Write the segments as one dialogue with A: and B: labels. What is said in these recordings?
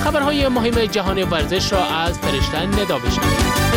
A: خبرهای مهم جهان ورزش را از فرشته ندا بشنوید.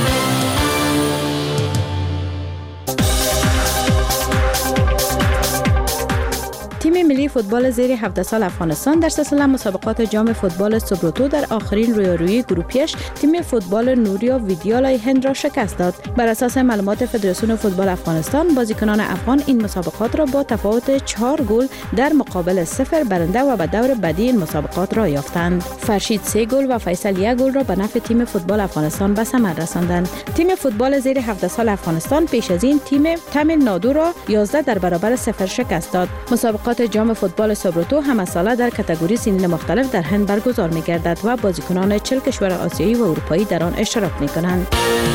B: تیم ملی فوتبال زیر 17 سال افغانستان در سلسله مسابقات جام فوتبال سوبروتو در آخرین رویارویی گروپیش تیم فوتبال نوریا ویدیالای هند را شکست داد. بر اساس معلومات فدراسیون فوتبال افغانستان، بازیکنان افغان این مسابقات را با تفاوت 4 گل در مقابل 0 برنده و به دور بعدی این مسابقات را یافتند. فرشید 3 گل و فیصل 1 گل را به نفع تیم فوتبال افغانستان به ثمر رساندند. تیم فوتبال زیر 17 سال افغانستان پیش از این تیم تامل نادو را 11 در برابر 0 شکست داد. مسابقات جام فوتبال سوبروتو همه ساله در کاتگوری سنین مختلف در هند برگزار می‌گردد و بازیکنان 40 کشور آسیایی و اروپایی در آن اشتراک می‌کنند.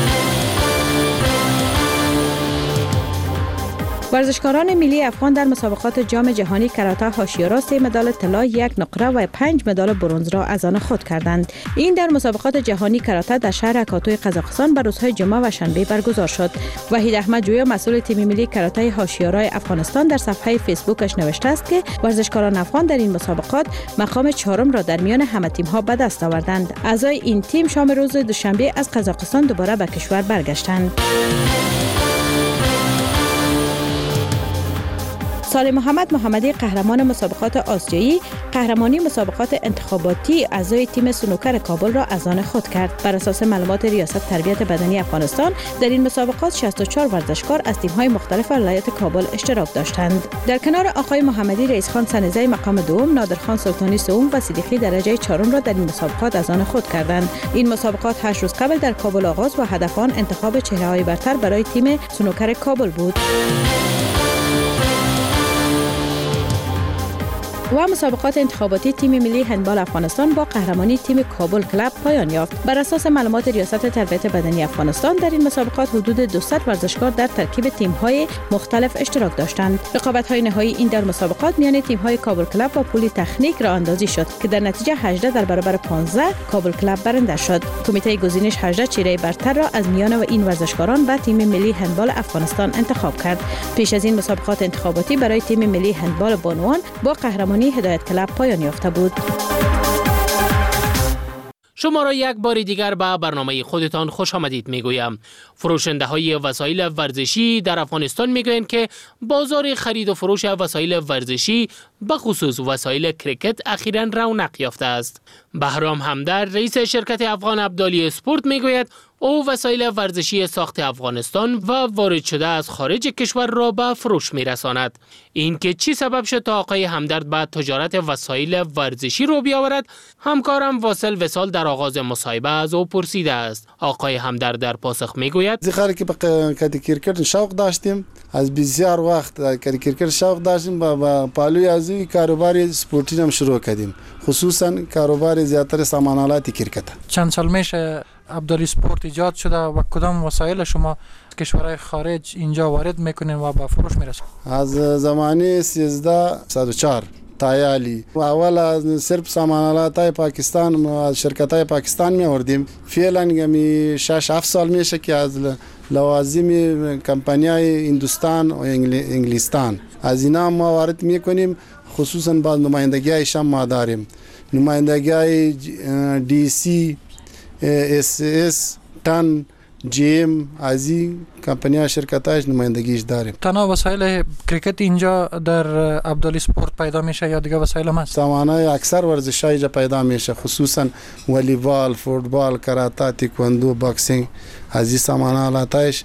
B: ورزشکاران ملی افغان در مسابقات جام جهانی کاراته حاشیه‌را 3 مدال طلا، 1 نقره و 5 مدال برنز را از آن خود کردند. این در مسابقات جهانی کاراته در شهر اکاتوی قزاقستان بر روزهای جمعه و شنبه برگزار شد. وحید احمد جویا مسئول تیم ملی کاراته حاشیه‌را افغانستان در صفحه فیسبوکش نوشته است که ورزشکاران افغان در این مسابقات مقام 4 را در میان همه تیم‌ها به دست آوردند. اعضای این تیم شام روز دوشنبه از قزاقستان دوباره به کشور برگشتند. سالم محمدی قهرمان مسابقات آسیایی قهرمانی مسابقات انتخاباتی اعضای تیم سنوکر کابل را از آن خود کرد. بر اساس معلومات ریاست تربیت بدنی افغانستان در این مسابقات 64 ورزشکار از تیم‌های مختلف ولایت کابل اشتراک داشتند. در کنار آقای محمدی رئیس خان سنزی مقام دوم، نادرخان سلطانی سوم و صدیقی درجه 4 را در این مسابقات از آن خود کردند. این مسابقات 8 روز قبل در کابل آغاز و هدف آن انتخاب چهره‌های برتر برای تیم سنوکر کابل بود. و مسابقات انتخاباتی تیم ملی هندبال افغانستان با قهرمانی تیم کابل کلاب پایان یافت. بر اساس معلومات ریاست تربیت بدنی افغانستان در این مسابقات حدود 200 ورزشکار در ترکیب تیم‌های مختلف اشتراک داشتند. رقابت‌های نهایی این در مسابقات میان تیم‌های کابل کلاب و پولی تکنیک راه اندازی شد که در نتیجه 18 در برابر 15 کابل کلاب برنده شد. کمیته گزینش 18 چهره برتر را از میان و این ورزشکاران به تیم ملی هندبال افغانستان انتخاب کرد. پیش از این مسابقات انتخاباتی برای تیم ملی هندبال بانوان با قهرمانی هدایت کلاب پایان یافته بود.
A: شما را یک بار دیگر به برنامه خودتان خوش آمدید میگویم. فروشنده های وسایل ورزشی در افغانستان میگویند که بازار خرید و فروش وسایل ورزشی به خصوص وسایل کریکت اخیراً رونق یافته است. بهرام همدرد رئیس شرکت افغان عبدالی اسپورت میگوید او وسایل ورزشی ساخت افغانستان و وارد شده از خارج کشور را به فروش میرساند. این که چی سبب شد تا آقای همدرد به تجارت وسایل ورزشی رو بیاورد، همکارم واصل وصال در آغاز مصاحبه از او پرسیده است. آقای همدرد در پاسخ میگوید
C: زخاری که به کرکت شوق داشتیم، از بسیار وقت کرکت شوق داشتیم، با پالوی از کاروبار اسپورتی هم شروع کردیم، خصوصا کاروبار زیاتر سامانالات کرکت.
D: چند سال میشه عبدالی اسپورت ایجاد شده و کدام وسایل شما کشورهای خارج اینجا وارد میکنین و به فروش میرسونین؟
C: از زمانه 1304 تایالی و اول از صرف سامانالات پاکستان از شرکت‌های پاکستان می‌آوردیم. فعلا می 6-7 سال میشه که از لوازم کمپانی‌های هندوستان و انگلستان از اینا ما وارد میکنیم، خصوصا با نمایندگی‌های شام ما داریم، نمایندگی‌های دی سی، اس اس، تن، جیم، ازی کمپانی‌ها شرکت‌هاش نمایندگیش داریم.
D: تنها وسایل کرکت اینجا در عبدالی اسپورت پیدا میشه یا دیگه وسایل هم هست؟
C: سامانهای اکثر ورزش‌های اینجا پیدا میشه، خصوصا والیبال، فوتبال، کاراته، تکواندو، باکسینگ. از این سامانالاتش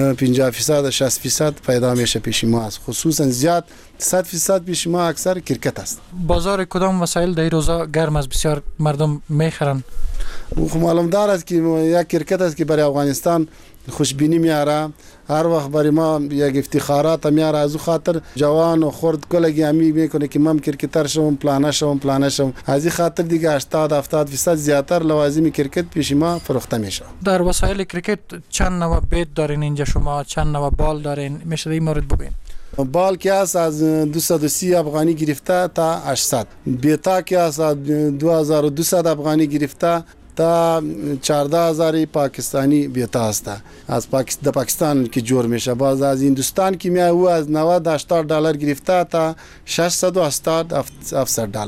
C: 50% 60% پیدا میشه پیش ما است، خصوصا زیاد 100% پیش ما اکثر کرکت است.
D: بازار کدام وسایل در روزا گرم است، بسیار مردم میخرن؟
C: خب معلوم دار است که یک کرکت است که برای افغانستان خوشبینی میاره، هر وقت برای ما یک افتخارات میاره، از خاطر جوان و خرد کلگی همی میکنه که من کرکتر شوم، پلانه شوم. از این خاطر دیگه 80-70% زیاتر لوازم کرکت پیش ما فروخته میشه.
D: در وسایل کرکت چند نوع بیت دارین اینجا شما، چند نوع بال دارین؟ میشه این مورد بگین؟
C: بال که است از 230 افغانی گرفته تا 800، بیتا که است از 2200 افغانی گرفته تا 14000 پاکستانی بیتا است. از پاکستان که جور میشه. باز از هندوستان که میاد او از $90-80 گرفته تا $680-$700.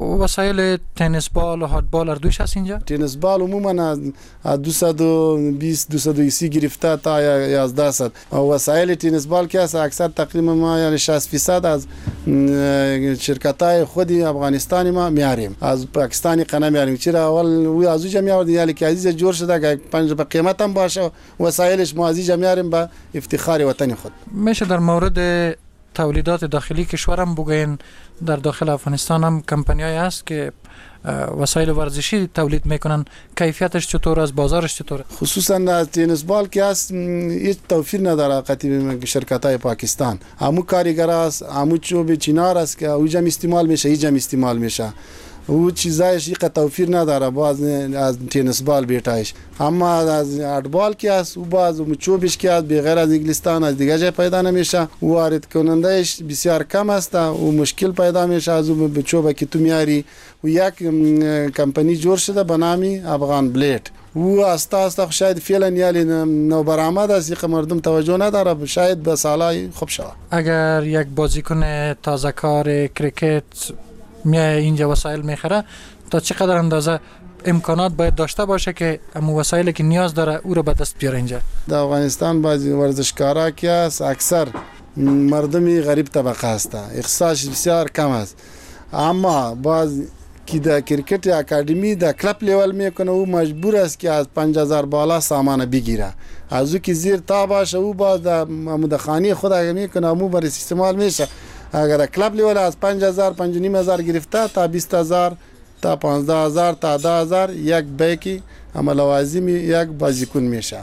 D: وسایل تنیس بال و هاندبال هر دوش هست اینجا؟
C: تنیس بال عموما از 220 230 گرفته تا 1100. وسایل تنیس بال که است اکثر تقریبا ما یعنی 60% از شرکت‌های خود افغانستانی ما میاریم، از پاکستانی قناه میاریم. چرا اول و از اونجا میآوردیم یعنی که عزیز جور شده که پنج به قیمت هم باشه وسایلش ما از اینجا میاریم به افتخار وطن خود.
D: میشه در مورد تولیدات داخلی کشورم بگوین در داخل افغانستان هم کمپانی‌های هست که وسایل ورزشی تولید میکنن، کیفیتش چطور است، بازارش چطوره؟
C: خصوصا از تنیس بال که است هیچ توفیر نداره قطعی شرکت‌های پاکستان. همو کارگر است، همو چوب چینار است که اوجا استعمال میشه، اینجا استعمال میشه. او چیزایش یک توفیر نداره باز از تنیس بال بیتایش. اما از هاندبال که است او باز چوبش که است بغیر از انگلستان از دیگه جای پیدا نمیشه، وارد کنندهش بسیار کم است و مشکل پیدا میشه از اون چوبه که تو میاری. و یک کمپانی جور شده به نام افغان بلید، او استا شاید فعلا یالی نو برآمد است که مردم توجه نداره، شاید به سالای خوب شود.
D: اگر یک بازیکن تازه کار کریکت میای اینجا وسایل میخره، تا چقدر اندازه امکانات باید داشته باشه که امو وسایلی که نیاز داره او رو به دست بیاره اینجا؟
C: در افغانستان بعضی ورزشکارا که است اکثر مردمی غریب طبقه است، اختصاص بسیار کم است. اما باز که در کرکت اکادمی در کلب لیول میکنه او مجبور است که از 5000 بالا سامان بگیره، از او که زیر تا باشه او باز در خانه خود اگه میکنه امو بر استعمال میشه. اگر کلب لیول از 5000 5500 گرفته تا 20000 تا 15000 تا 10000 یک بیکی اما لوازم یک بازیکن میشه.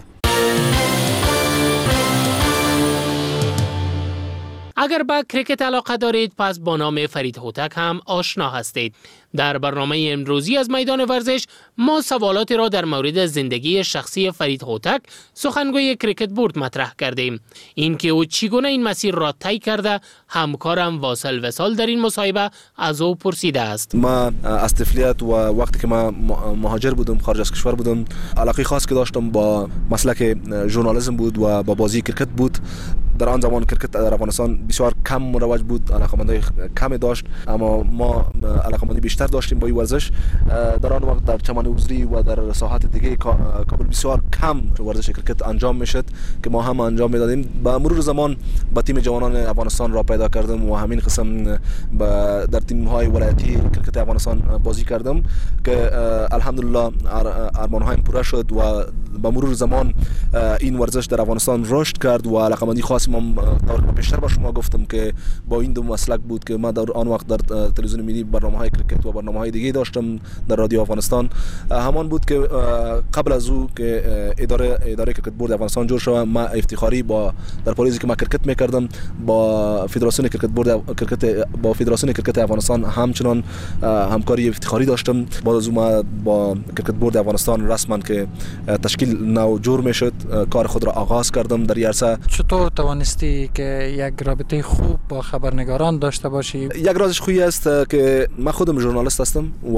A: اگر به کرکت علاقه دارید پس با نام فرید هوتک هم آشنا هستید. در برنامه امروزی از میدان ورزش ما سوالاتی را در مورد زندگی شخصی فرید هوتک سخنگوی کرکت بورد مطرح کردیم. این که او چگونه این مسیر را طی کرده همکارم واصل وصال در این مصاحبه از او پرسیده است.
E: ما از طفولیت و وقتی که ما مهاجر بودم خارج از کشور بودم علاقه خاص که داشتم با مسلک ژورنالیسم بود و با بازی کرکت بود. در آن زمان کرکت در افغانستان بسیار کم مروج بود، علاقمندای کمی داشت، اما ما علاقمندی بیشتر داشتیم با این ورزش. در آن وقت در چمن اوزری و در ساحات دیگه کابل بسیار کم ورزش کرکت انجام میشد که ما هم انجام میدادیم. با مرور زمان با تیم جوانان افغانستان را پیدا کردم و همین قسم در تیم های ولایتی کرکت افغانستان بازی کردم که الحمدلله ارمان‌هایم پوره شد و با مرور زمان این ورزش در افغانستان رشد کرد و علاقمندی خاصی من بیشتر با شما گفتم که با این دو مسلک بود که من در آن وقت در تلویزیون ملی برنامه‌های کرکت و برنامه‌های دیگه داشتم در رادیو افغانستان. همان بود که قبل از او که اداره کرکت بورد افغانستان جور شد، ما افتخاری با در پالیزی که ما کرکت می‌کردم با فدراسیون کرکت بورد فدراسیون کرکت افغانستان همچنان همکاری افتخاری داشتم. بعد از ما با کرکت بورد افغانستان رسما که تشکیل نو جور میشد کار خود را آغاز کردم در عرصه.
D: چطور توانستی که یک رابطه خوب با خبرنگاران داشته باشی؟
E: یک رازش خوبی است که من خودم ژورنالیست هستم و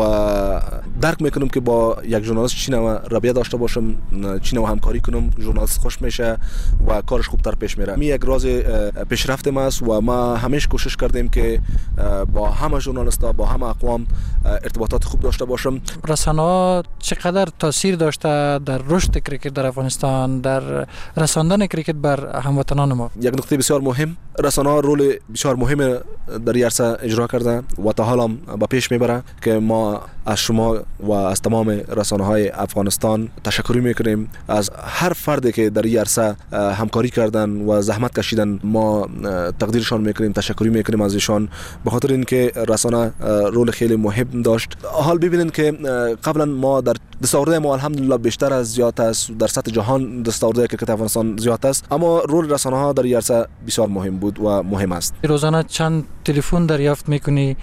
E: درک میکنم که با یک ژورنالیست چی نوع رابطه داشته باشم، چی نوع همکاری کنم، ژورنالیست خوش میشه و کارش خوبتر پیش میره. می یک راز پیشرفت ما است و ما همیشه کوشش کردیم که با همه ژورنالیست‌ها با همه اقوام ارتباطات خوب داشته باشم.
D: رسانه‌ها چقدر تاثیر داشته در رشد کرکت در افغانستان، در رساندن کرکت بر هموطنان ما؟
E: یک نکته بسیار مهم، رسانه‌ها رول بسیار مهم در عرصه اجرا کرده و تا حالا به پیش میبره که ما از شما و از تمام رسانه‌های افغانستان تشکر میکنیم. از هر فردی که در این عرصه همکاری کردن و زحمت کشیدن ما تقدیرشان میکنیم، تشکر میکنیم از ایشان، به خاطر اینکه رسانه رول خیلی مهم داشت. حال ببینید که قبلا ما در دستاورده ما الحمدلله بیشتر از زیاد است، در سطح جهان دستاورده کرکت افغانستان زیاد است، اما رول رسانه‌ها در این عرصه بسیار مهم بود و مهم است.
D: روزانه چند تلفن دریافت میکنی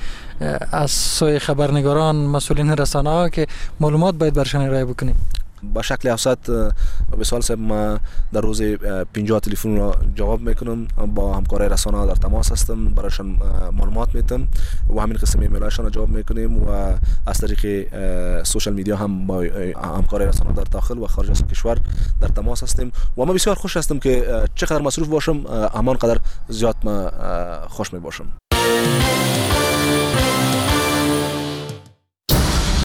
D: از سوی خبرنگاران، مسئولین رسانه‌ها که معلومات باید برشان ارائه بکنی؟
E: با شکل اوسط وصال صاحب ما در روز 50 تلفن را جواب میکنم، با همکارای رسانه در تماس هستم، برایشان معلومات میدم و همین قسم ایمیلاشون را جواب میکنیم و از طریق سوشال میدیا هم با همکارای رسانه در داخل و خارج از کشور در تماس هستیم و ما بسیار خوش هستم که چقدر مصروف باشم همان قدر زیاد ما خوش می باشم.